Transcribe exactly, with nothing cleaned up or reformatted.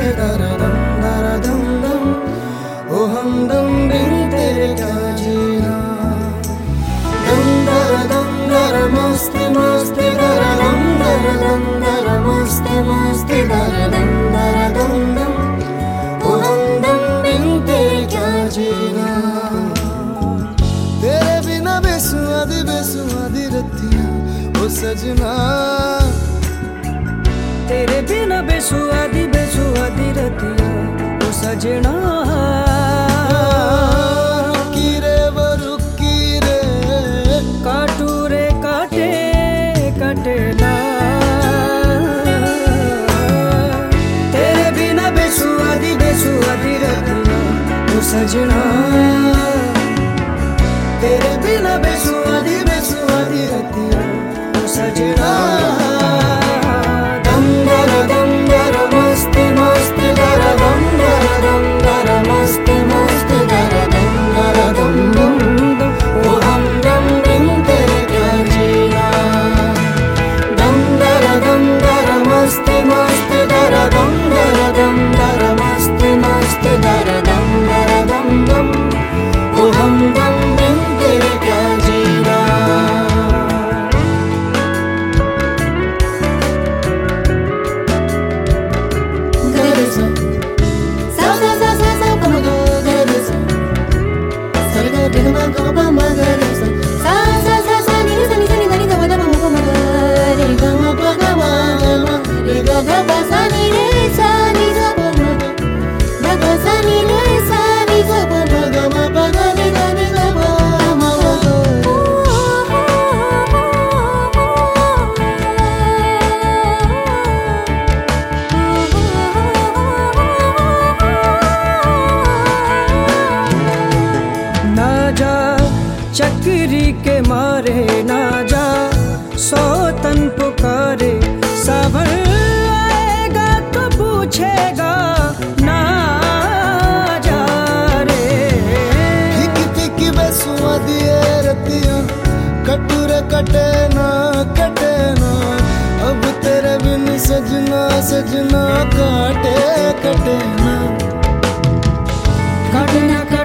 दर दम दर दम दम, ओ हमदम बिन तेरे क्या जीना। दम दर दम दर मस्ती मस्ती दर दम दर दम दर मस्ती मस्ती दर दम दर दम दम, ओ हमदम बिन तेरे क्या जीना। तेरे बिना बेसुआदी बेसुआदी रतियां ओ सजना, तेरे बिना बेसुआदी बेसुआदी रतियां ओ सजना। रुकी रे वो रुकी रे, काटू रे काटे काटे ना। तेरे बिना बेसुआदी बेसुआदी रतियां ओ सजना, तेरे बिना बेसुआदी बेसुआदी रतियां ओ सजना। दम दर दम दर मस्ती मस्ती दर दम दर दम दर मस्ती मस्ती दर दम दर दम दम, ओ हमदम बिन तेरे क्या जीना। दम दर दम दर मस्ती मस्ती दर दम दर दम दर मस्ती मस्ती दर दम दर दम दम, ओ हमदम बिन तेरे क्या जीना। चक्री के मारे ना जा सौतन पुकारे, सावन आएगा तो पूछेगा ना जा रे। फीकी फीकी बेसुआदी रतियां कटुरे कटे ना कटे ना, अब तेरे बिन सजना सजना काटे कटे ना। काटे ना